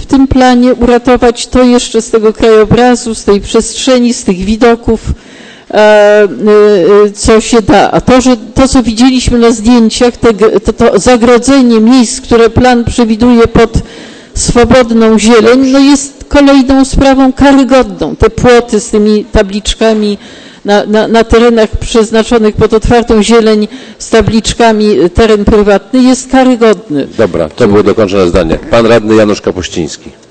tym planie uratować to jeszcze z tego krajobrazu, z tej przestrzeni, z tych widoków, co się da. A to, co widzieliśmy na zdjęciach, to zagrodzenie miejsc, które plan przewiduje pod swobodną zieleń, no jest kolejną sprawą karygodną. Te płoty z tymi tabliczkami na terenach przeznaczonych pod otwartą zieleń z tabliczkami teren prywatny jest karygodny. Dobra, to było dokończone zdanie. Pan radny Janusz Kapuściński.